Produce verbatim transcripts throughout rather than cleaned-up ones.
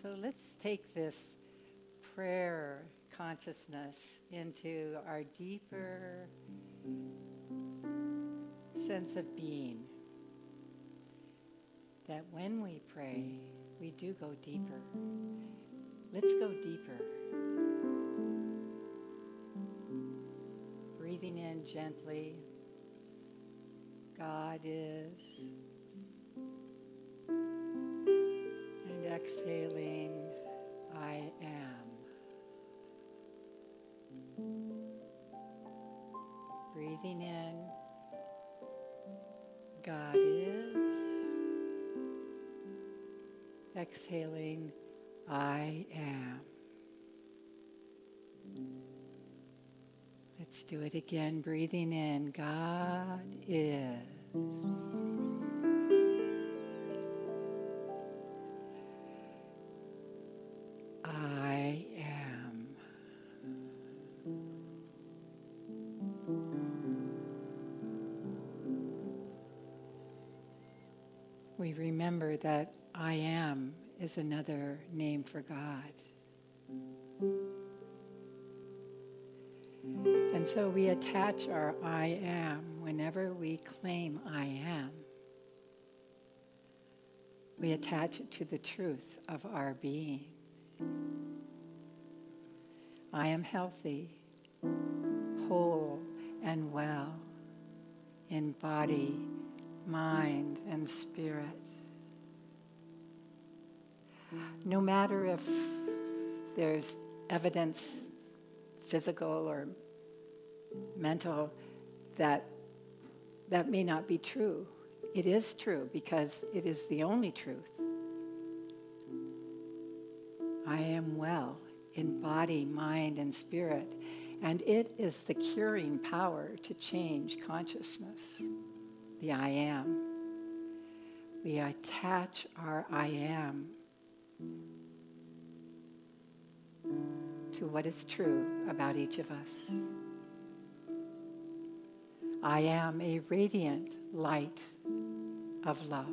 So let's take this prayer consciousness into our deeper sense of being. That when we pray, we do go deeper. Let's go deeper. Breathing in gently. God is. And exhaling, I am. Breathing in, God is. Exhaling, I am. Let's do it again. Breathing in, God is. I am. We remember that I am is another name for God. And so we attach our I am whenever we claim I am. We attach it to the truth of our being. I am healthy, whole, and well in body, mind, and spirit. No matter if there's evidence, physical or mental, that that may not be true. It is true because it is the only truth. I am well in body, mind, and spirit, and it is the curing power to change consciousness, the I am. We attach our I am to what is true about each of us. I am a radiant light of love.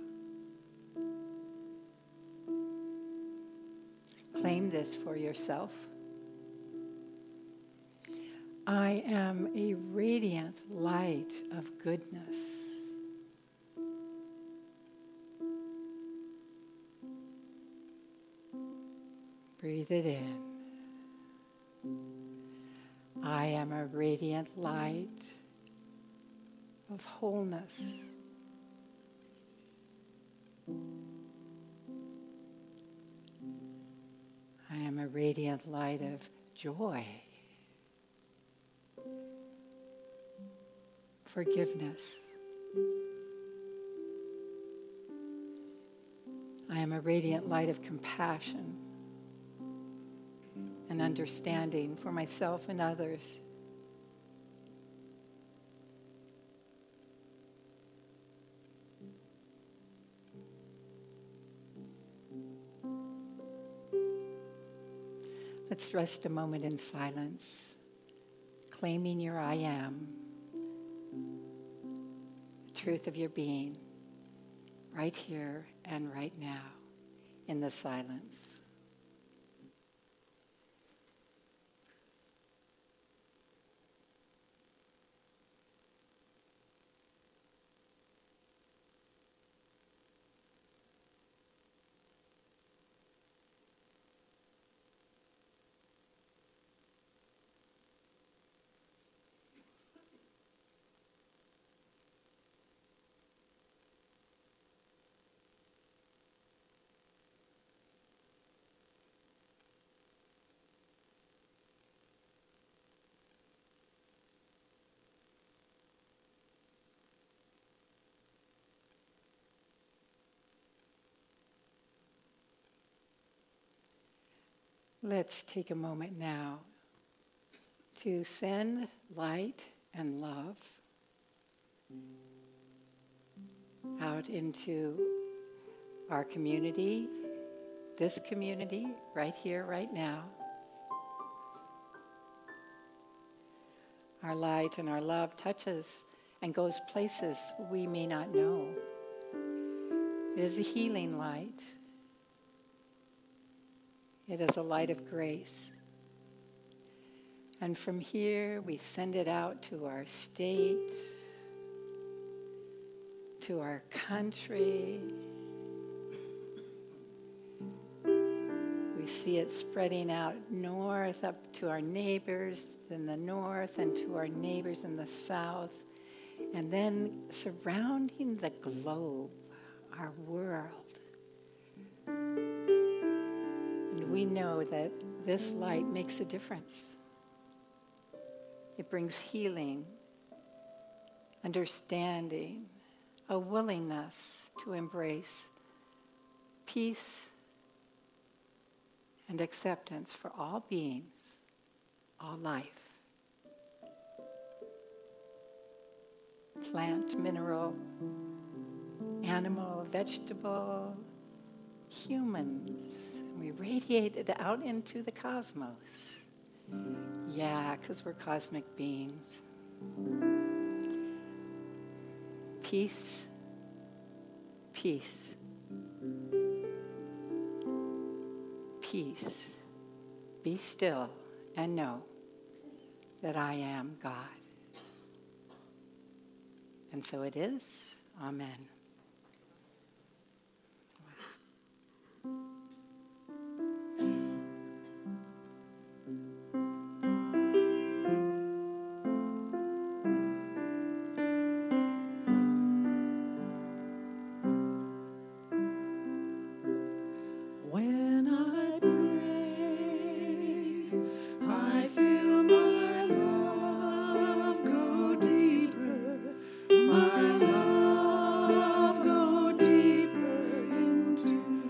Claim this for yourself. I am a radiant light of goodness. Breathe it in. I am a radiant light of wholeness. I am a radiant light of joy, forgiveness. I am a radiant light of compassion and understanding for myself and others. Let's rest a moment in silence, claiming your I am, the truth of your being, right here and right now in the silence. Let's take a moment now to send light and love out into our community, this community, right here, right now. Our light and our love touches and goes places we may not know. It is a healing light. It is a light of grace. And from here, we send it out to our state, to our country. We see it spreading out north up to our neighbors in the north and to our neighbors in the south. And then surrounding the globe, our world. And we know that this light makes a difference. It brings healing, understanding, a willingness to embrace peace and acceptance for all beings, all life. Plant, mineral, animal, vegetable, humans. We radiate it out into the cosmos. Yeah, because we're cosmic beings. Peace, peace, peace. Be still and know that I am God. And so it is. Amen. When I pray, I feel my love go deeper, my love go deeper into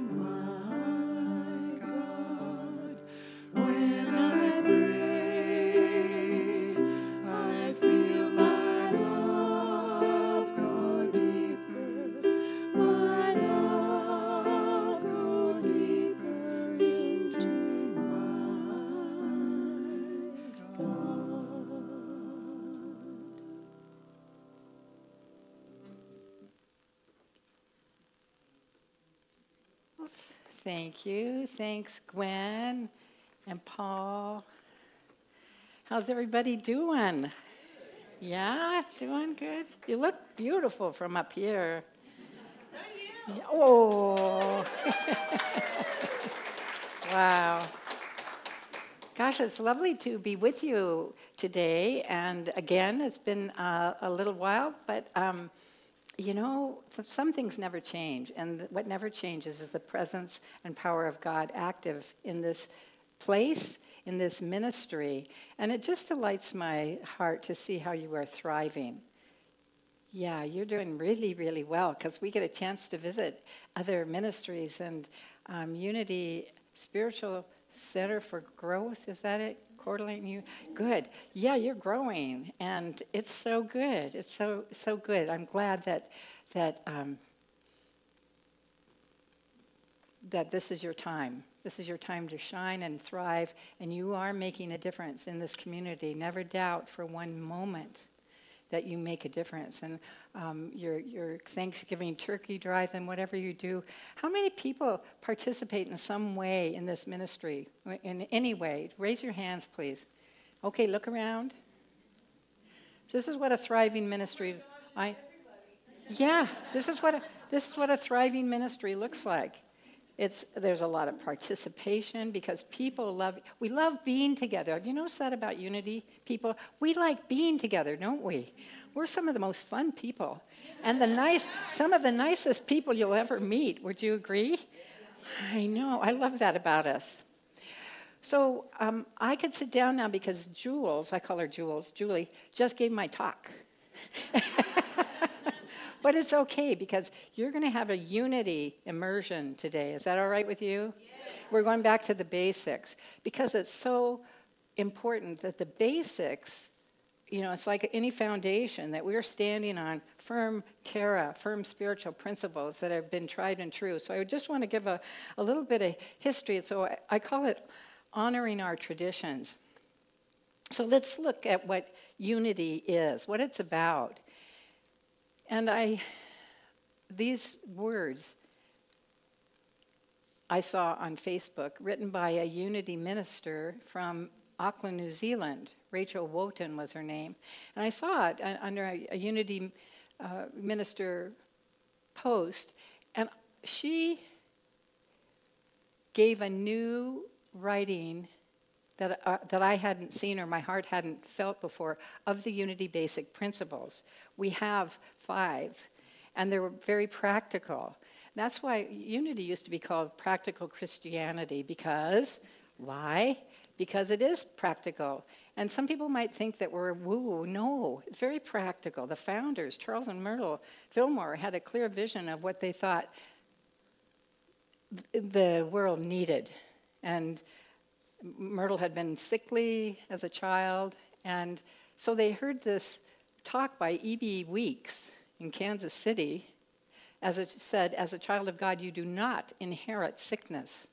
my God. When I pray, I feel my love go deeper, my love go deeper into my God. Thank you. Thanks, Gwen and Paul. How's everybody doing? Yeah, doing good. You look beautiful from up here. Yeah, oh. Wow. Gosh, it's lovely to be with you today. And again, it's been uh, a little while, but um, you know, some things never change. And what never changes is the presence and power of God active in this place, in this ministry. And it just delights my heart to see how you are thriving. Yeah, you're doing really, really well, because we get a chance to visit other ministries. And um, Unity Spiritual Center for Growth, is that it? Coeur d'Alene, you good? Yeah, you're growing, and it's so good. It's so so good. I'm glad that that um, that this is your time. This is your time to shine and thrive, and you are making a difference in this community. Never doubt for one moment that you make a difference. And um, your your Thanksgiving turkey drive and whatever you do, how many people participate in some way in this ministry, in any way? Raise your hands, please. Okay, look around. This is what a thriving ministry. I. Yeah, this is what a, this is what a thriving ministry looks like. It's there's a lot of participation because people love. We love being together. Have you noticed that about Unity people? We like being together, don't we? We're some of the most fun people, and the nice, some of the nicest people you'll ever meet. Would you agree? I know. I love that about us. So um, I could sit down now because Jules, I call her Jules, Julie, just gave my talk. But it's okay because you're going to have a unity immersion today. Is that all right with you? Yes. We're going back to the basics because it's so important that the basics, you know, it's like any foundation that we're standing on firm terra, firm spiritual principles that have been tried and true. So I just want to give a, a little bit of history. So I, I call it honoring our traditions. So let's look at what unity is, what it's about. And I, these words, I saw on Facebook, written by a Unity minister from Auckland, New Zealand. Rachel Wotan was her name. And I saw it uh, under a, a Unity uh, minister post, and she gave a new writing that, uh, that I hadn't seen or my heart hadn't felt before of the Unity basic principles. We have five, and they were very practical. That's why Unity used to be called Practical Christianity, because, why? Because it is practical. And some people might think that we're woo-woo. No, it's very practical. The founders, Charles and Myrtle Fillmore, had a clear vision of what they thought th- the world needed. And Myrtle had been sickly as a child, and so they heard this talk by E B Weeks in Kansas City. As it said, as a child of God, you do not inherit sickness.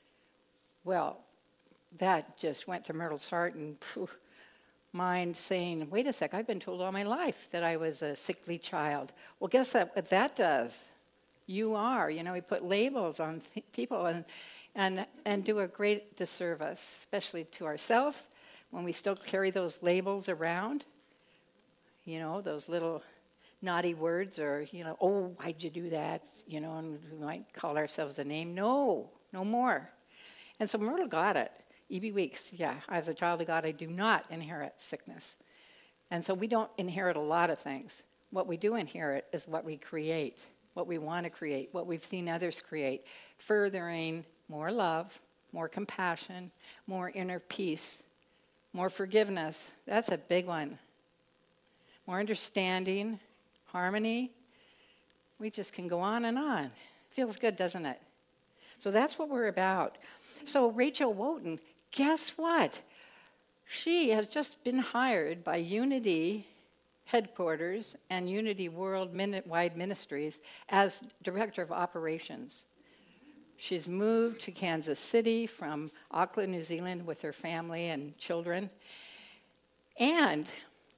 Well, that just went to Myrtle's heart and phew, mind, saying, wait a sec, I've been told all my life that I was a sickly child. Well, guess what, what that does? You are. You know, we put labels on th- people and, and, and do a great disservice, especially to ourselves, when we still carry those labels around. You know, those little naughty words, or, you know, oh, why'd you do that? You know, and we might call ourselves a name. No, no more. And so Myrtle got it. E B Weeks, yeah, as a child of God, I do not inherit sickness. And so we don't inherit a lot of things. What we do inherit is what we create, what we want to create, what we've seen others create, furthering more love, more compassion, more inner peace, more forgiveness. That's a big one. More understanding, harmony. We just can go on and on. Feels good, doesn't it? So that's what we're about. So Rachel Wotan, guess what? She has just been hired by Unity headquarters and Unity Worldwide Ministries as Director of Operations. She's moved to Kansas City from Auckland, New Zealand with her family and children. And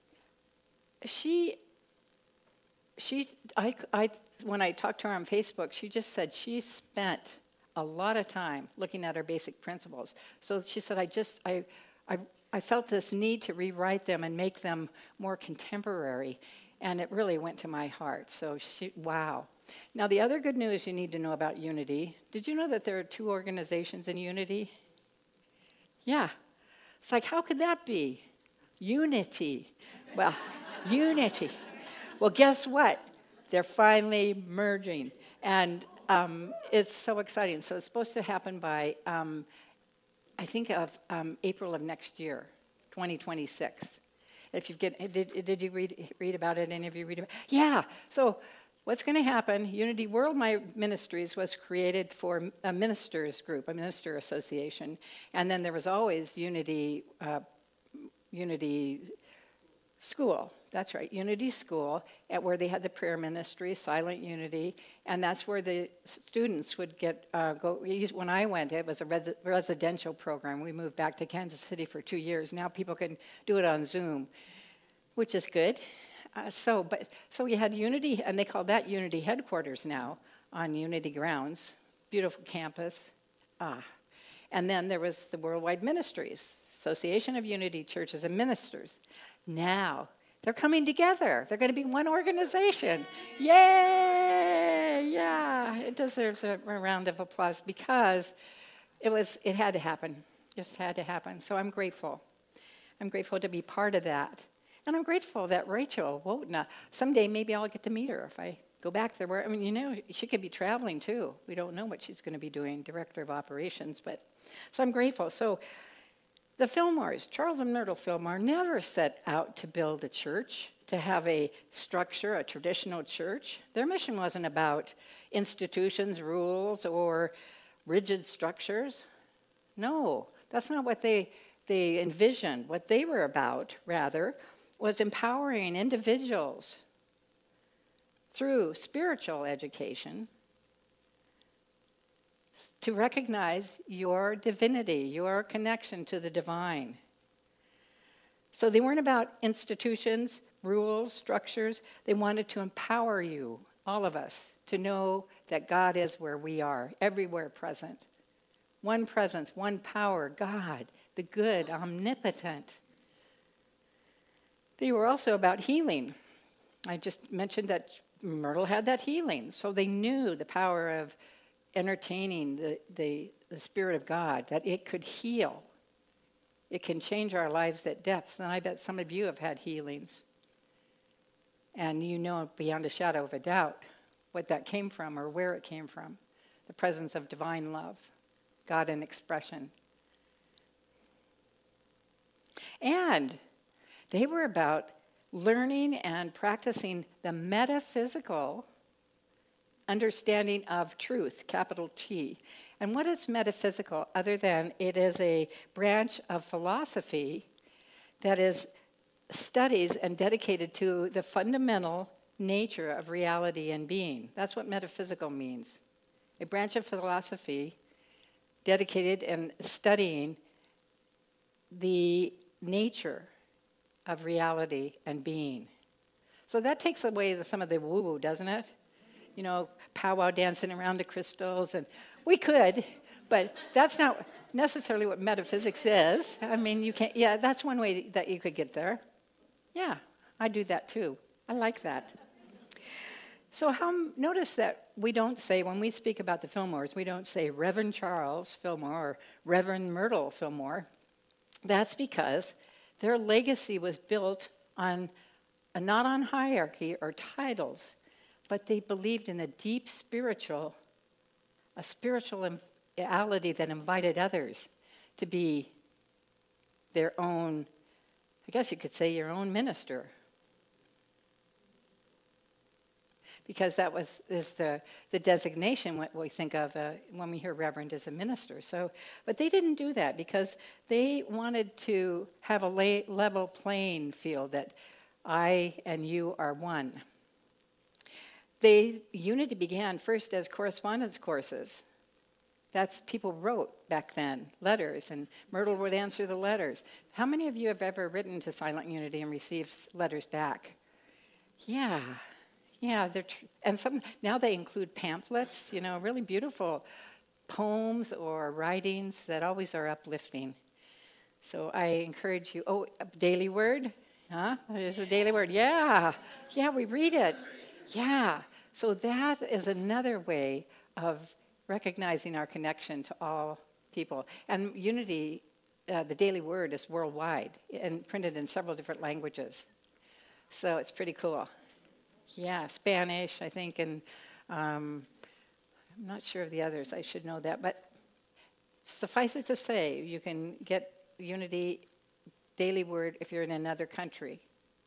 she, she, I, I, when I talked to her on Facebook, she just said she spent a lot of time looking at our basic principles. So she said, I just, I, I, I felt this need to rewrite them and make them more contemporary, and it really went to my heart. So she, wow. Now the other good news you need to know about Unity, did you know that there are two organizations in Unity? Yeah. It's like, how could that be? Unity. Well, Unity. Well, guess what? They're finally merging. And um, it's so exciting. So it's supposed to happen by, um, I think, of um, April of next year, twenty twenty-six. If you get, did, did you read read about it? Any of you read about it? Yeah. So what's going to happen? Unity Worldwide Ministries was created for a ministers group, a minister association, and then there was always Unity uh, Unity School. That's right, Unity School, at where they had the prayer ministry, Silent Unity, and that's where the students would get, uh, go, when I went, it was a res- residential program. We moved back to Kansas City for two years. Now people can do it on Zoom, which is good. Uh, so, but, so we had Unity, and they call that Unity headquarters now, on Unity grounds. Beautiful campus. Ah. And then there was the Worldwide Ministries, Association of Unity Churches and Ministers. Now, they're coming together. They're going to be one organization. Yay! Yeah, it deserves a, a round of applause because it was, it had to happen. Just had to happen. So I'm grateful. I'm grateful to be part of that. And I'm grateful that Rachel Wotan, someday maybe I'll get to meet her if I go back there. Where, I mean, you know, she could be traveling too. We don't know what she's going to be doing, Director of Operations. But so I'm grateful. So the Fillmores, Charles and Myrtle Fillmore, never set out to build a church, to have a structure, a traditional church. Their mission wasn't about institutions, rules, or rigid structures. No, that's not what they, they envisioned. What they were about, rather, was empowering individuals through spiritual education to recognize your divinity, your connection to the divine. So they weren't about institutions, rules, structures. They wanted to empower you, all of us, to know that God is where we are, everywhere present. One presence, one power, God, the good, omnipotent. They were also about healing. I just mentioned that Myrtle had that healing, so they knew the power of entertaining the, the, the Spirit of God, that it could heal. It can change our lives at depth, and I bet some of you have had healings. And you know beyond a shadow of a doubt what that came from or where it came from. The presence of divine love, God in expression. And they were about learning and practicing the metaphysical understanding of truth, capital T. And what is metaphysical other than it is a branch of philosophy that is studies and dedicated to the fundamental nature of reality and being. That's what metaphysical means. A branch of philosophy dedicated and studying the nature of reality and being. So that takes away the, some of the woo-woo, doesn't it? You know, powwow dancing around the crystals, and we could, but that's not necessarily what metaphysics is. I mean, you can't, yeah, that's one way that you could get there. Yeah, I do that too. I like that. So how, notice that we don't say, when we speak about the Fillmores, we don't say Reverend Charles Fillmore or Reverend Myrtle Fillmore. That's because their legacy was built on, uh, not on hierarchy or titles, but they believed in a deep spiritual, a spirituality that invited others to be their own, I guess you could say your own minister. Because that was is the, the designation what we think of uh, when we hear reverend as a minister. So, but they didn't do that because they wanted to have a la- level playing field that I and you are one. They unity began first as correspondence courses. That's people wrote back then, letters, and Myrtle would answer the letters. How many of you have ever written to Silent Unity and received letters back? Yeah. Yeah, they're tr- and some now they include pamphlets, you know, really beautiful poems or writings that always are uplifting. So I encourage you. Oh, a daily word, huh? There's a daily word. Yeah, yeah, we read it. Yeah. So that is another way of recognizing our connection to all people. And Unity, uh, the daily word, is worldwide and printed in several different languages. So it's pretty cool. Yeah, Spanish, I think, and um, I'm not sure of the others. I should know that. But suffice it to say, you can get Unity Daily Word if you're in another country.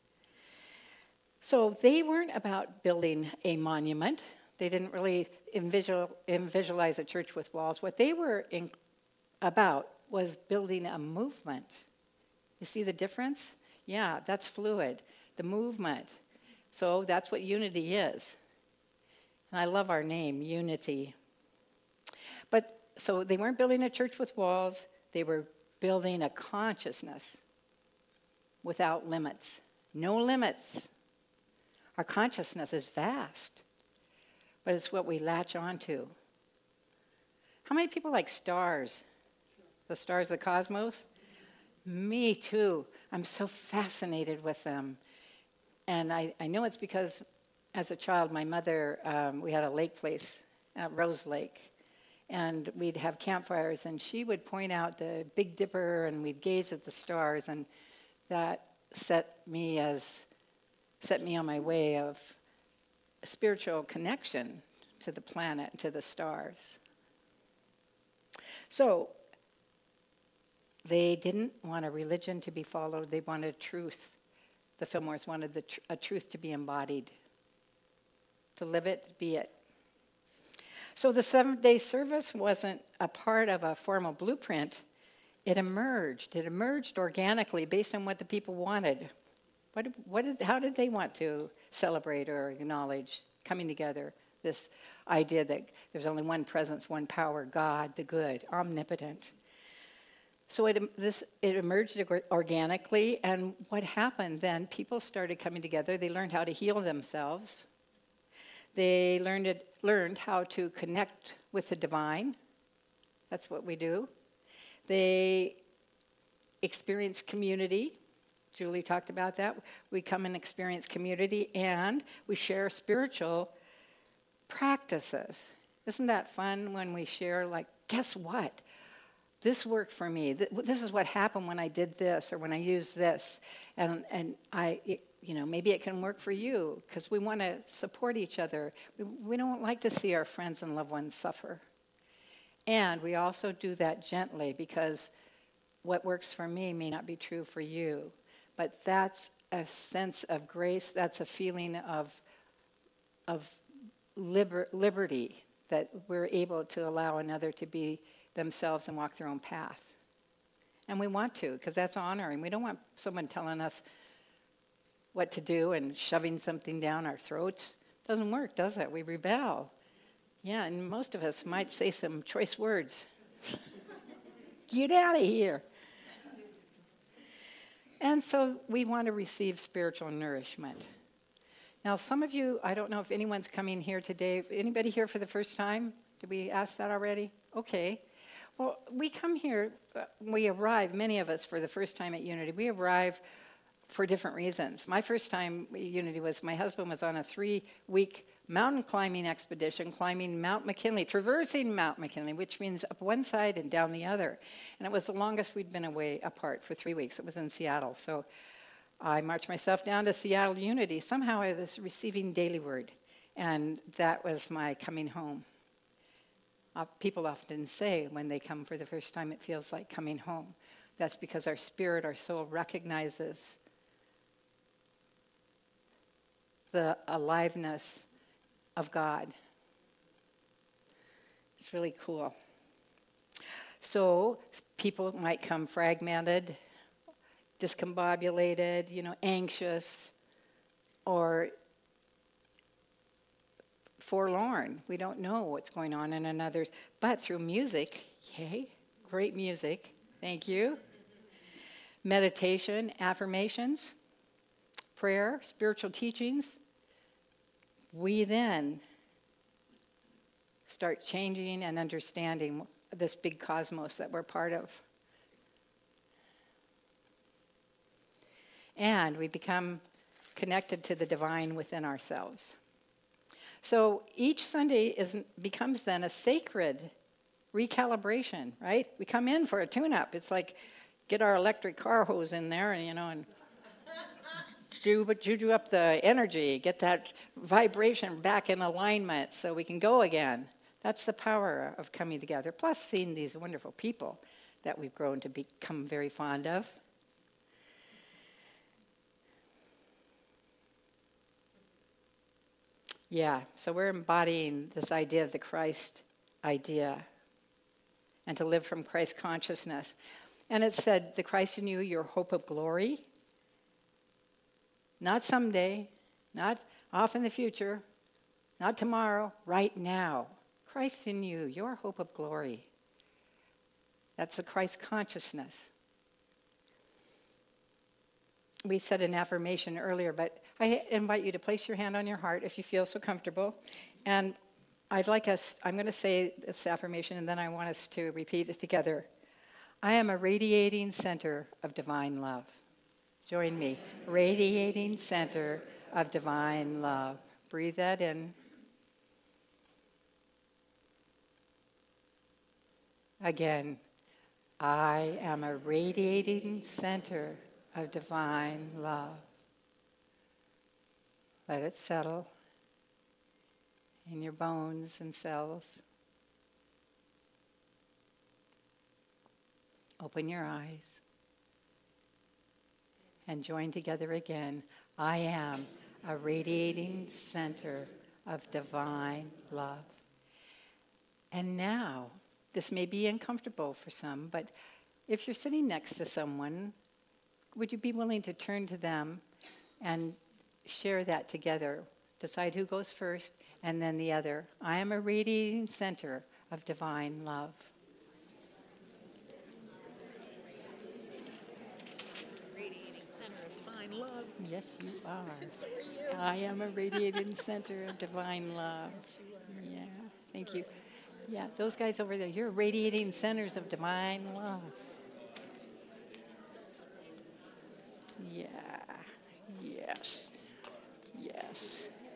So they weren't about building a monument. They didn't really envisual, visualize a church with walls. What they were in, about was building a movement. You see the difference? Yeah, that's fluid. The movement. So that's what unity is. And I love our name, Unity. But so they weren't building a church with walls. They were building a consciousness without limits. No limits. Our consciousness is vast, but it's what we latch onto. How many people like stars? The stars of the cosmos? Me too. I'm so fascinated with them. And I, I know it's because as a child, my mother, um, we had a lake place at Rose Lake. And we'd have campfires, and she would point out the Big Dipper, and we'd gaze at the stars. And that set me as set me on my way of spiritual connection to the planet, to the stars. So they didn't want a religion to be followed. They wanted truth. The Fillmores wanted the tr- a truth to be embodied, to live it, be it. So the seventh-day service wasn't a part of a formal blueprint. It emerged. It emerged organically based on what the people wanted. What, what did, how did they want to celebrate or acknowledge coming together? This idea that there's only one presence, one power, God, the good, omnipotent. So it, this, it emerged organically, and what happened then, people started coming together. They learned how to heal themselves. They learned, it, learned how to connect with the divine. That's what we do. They experienced community. Julie talked about that. We come and experience community, and we share spiritual practices. Isn't that fun when we share, like, guess what? This worked for me. This is what happened when I did this or when I used this. And, and I, it, you know, maybe it can work for you, because we want to support each other. We, we don't like to see our friends and loved ones suffer. And we also do that gently, because what works for me may not be true for you. But that's a sense of grace. That's a feeling of, of liber, liberty, that we're able to allow another to be themselves and walk their own path. And we want to, because that's honoring. We don't want someone telling us what to do and shoving something down our throats. Doesn't work, does it? We rebel. Yeah, and most of us might say some choice words. Get out of here. And so we want to receive spiritual nourishment. Now, some of you, I don't know if anyone's coming here today. Anybody here for the first time? Did we ask that already? Okay. Well, we come here, uh, we arrive, many of us, for the first time at Unity. We arrive for different reasons. My first time at Unity was my husband was on a three-week mountain climbing expedition, climbing Mount McKinley, traversing Mount McKinley, which means up one side and down the other. And it was the longest we'd been away apart for three weeks. It was in Seattle. So I marched myself down to Seattle Unity. Somehow I was receiving daily word, and that was my coming home. Uh, people often say when they come for the first time, it feels like coming home. That's because our spirit, our soul recognizes the aliveness of God. It's really cool. So people might come fragmented, discombobulated, you know, anxious, or forlorn. We don't know what's going on in another's, but through music, yay, great music, thank you. Meditation, affirmations, prayer, spiritual teachings, we then start changing and understanding this big cosmos that we're part of. And we become connected to the divine within ourselves. So each Sunday is, becomes then a sacred recalibration, right? We come in for a tune-up. It's like get our electric car hose in there, and you know, and do, but juju up the energy, get that vibration back in alignment so we can go again. That's the power of coming together. Plus, seeing these wonderful people that we've grown to become very fond of. Yeah, so we're embodying this idea of the Christ idea and to live from Christ consciousness. And it said, the Christ in you, your hope of glory. Not someday, not off in the future, not tomorrow, right now. Christ in you, your hope of glory. That's the Christ consciousness. We said an affirmation earlier, but I invite you to place your hand on your heart if you feel so comfortable. And I'd like us, I'm going to say this affirmation, and then I want us to repeat it together. I am a radiating center of divine love. Join me. Radiating center of divine love. Breathe that in. Again, I am a radiating center of divine love. Let it settle in your bones and cells. Open your eyes and join together again. I am a radiating center of divine love. And now, this may be uncomfortable for some, but if you're sitting next to someone, would you be willing to turn to them and share that together? Decide who goes first, and then the other. I am a radiating center of divine love. Radiating center of divine love. Yes, you are. I am a radiating center of divine love. Yeah, thank you. Yeah, those guys over there, you're radiating centers of divine love. Yeah, yes, yes.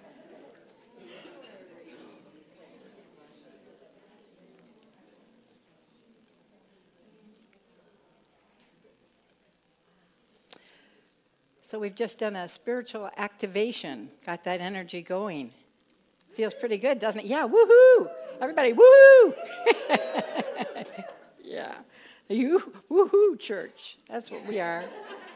So we've just done a spiritual activation, got that energy going. Feels pretty good, doesn't it? Yeah, woohoo! Everybody, woohoo! Yeah, you woohoo church. That's what we are.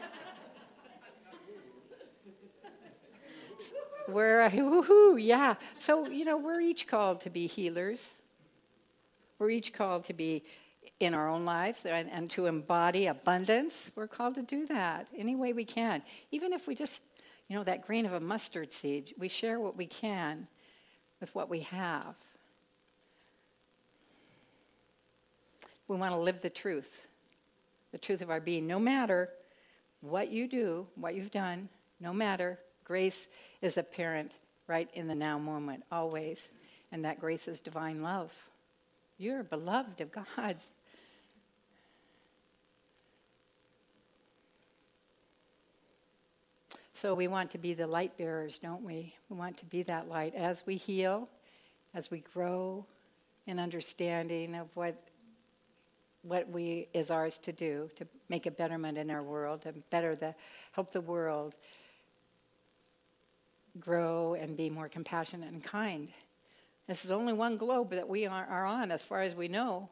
We're woohoo, yeah. So you know, we're each called to be healers. We're each called to be in our own lives and, and to embody abundance. We're called to do that any way we can. Even if we just, you know, that grain of a mustard seed, we share what we can with what we have. We want to live the truth, the truth of our being. No matter what you do, what you've done, no matter, grace is apparent right in the now moment, always. And that grace is divine love. You're beloved of God. So we want to be the light bearers, don't we? We want to be that light as we heal, as we grow in understanding of what what we is ours to do to make a betterment in our world, and better the help the world grow and be more compassionate and kind. This is only one globe that we are, are on, as far as we know.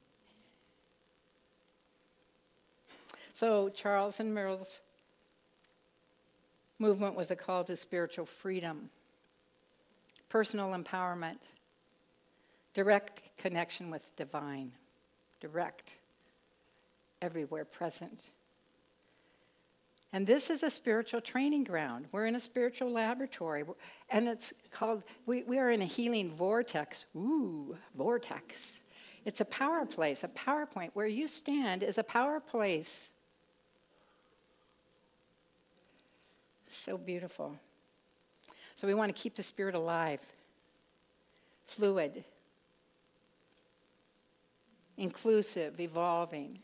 So Charles and Myrtle's movement was a call to spiritual freedom, personal empowerment, direct connection with divine, direct, everywhere present. And this is a spiritual training ground. We're in a spiritual laboratory, and it's called, we, we are in a healing vortex. Ooh, vortex. It's a power place, a power point. Where you stand is a power place. So beautiful. So we want to keep the spirit alive, fluid, inclusive, evolving,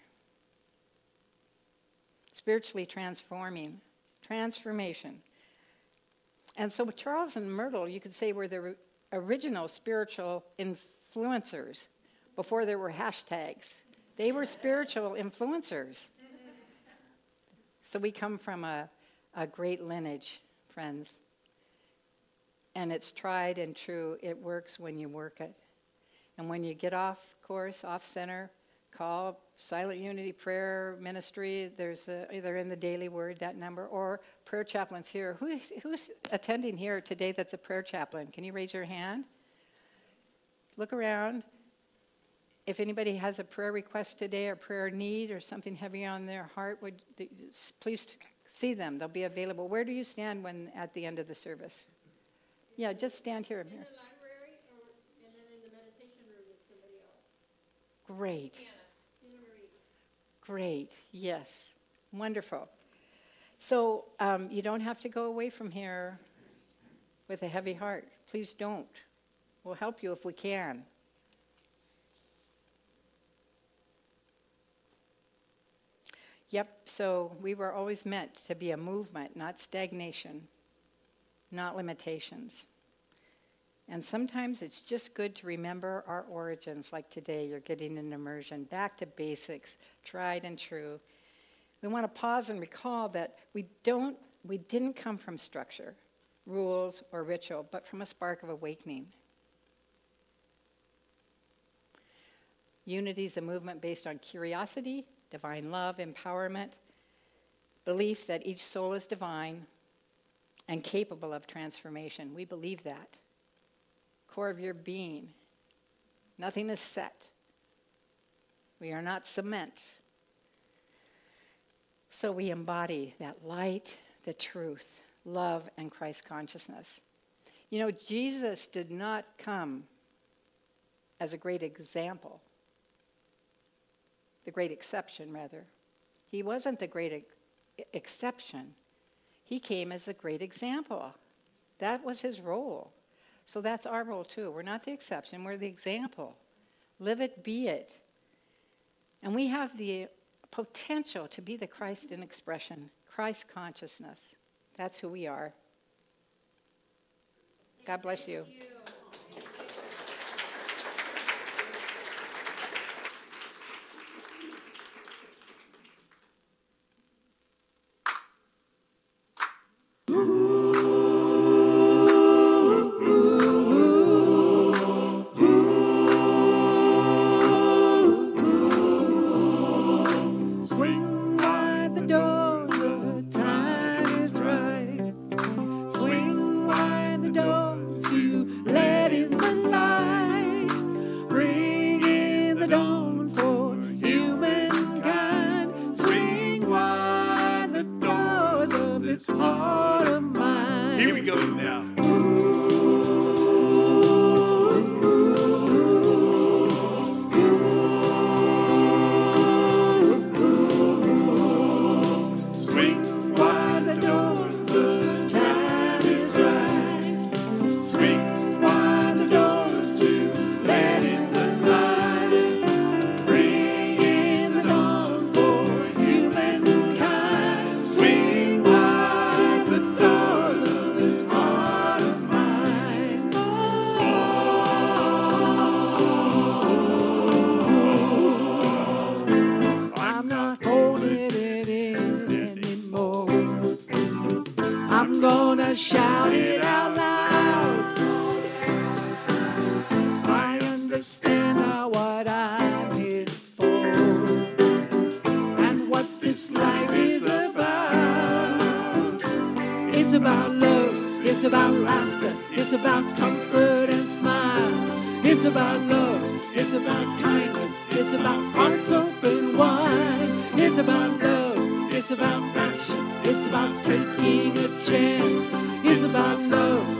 spiritually transforming, transformation. And so Charles and Myrtle, you could say, were the original spiritual influencers before there were hashtags. They were spiritual influencers. So we come from a, a great lineage, friends. And it's tried and true. It works when you work it. And when you get off course, off center, call Silent Unity Prayer Ministry. There's a, either in the Daily Word, that number, or prayer chaplains here. Who's, who's attending here today that's a prayer chaplain? Can you raise your hand? Look around. If anybody has a prayer request today or prayer need or something heavy on their heart, would they, please see them. They'll be available. Where do you stand when at the end of the service? Yeah, just stand here. In the library, or, and then in the meditation room with somebody else. Great. Anna, Anna Marie. Great. Yes. Wonderful. So um, you don't have to go away from here with a heavy heart. Please don't. We'll help you if we can. Yep, so we were always meant to be a movement, not stagnation, not limitations. And sometimes it's just good to remember our origins, like today you're getting an immersion, back to basics, tried and true. We want to pause and recall that we don't, we didn't come from structure, rules, or ritual, but from a spark of awakening. Unity is a movement based on curiosity, divine love, empowerment, belief that each soul is divine and capable of transformation. We believe that. Core of your being. Nothing is set. We are not cement. So we embody that light, the truth, love, and Christ consciousness. You know, Jesus did not come as a great example. The great exception, rather. He wasn't the great ex- exception. He came as a great example. That was his role. So that's our role too. We're not the exception, we're the example. Live it, be it. And we have the potential to be the Christ in expression, Christ consciousness. That's who we are. God bless you. Swing wide the doors, the time is right. Swing wide the doors to let in the light. Bring in the dawn for humankind. Swing wide the doors of this heart of mine. Here we go now. Swing wide the doors, the time is right. Swing wide the doors to let in the light. Bring in the dawn for humankind. Swing wide the doors of this heart of mine. Oh, I'm not holding it in anymore. I'm gonna shout it out loud. I understand now what I'm here for, and what this life is about. It's about love, it's about laughter, it's about comfort and smiles. It's about love, it's about kindness, it's about hearts open wide. It's about love, it's about passion, it's about taking a chance. It's about love,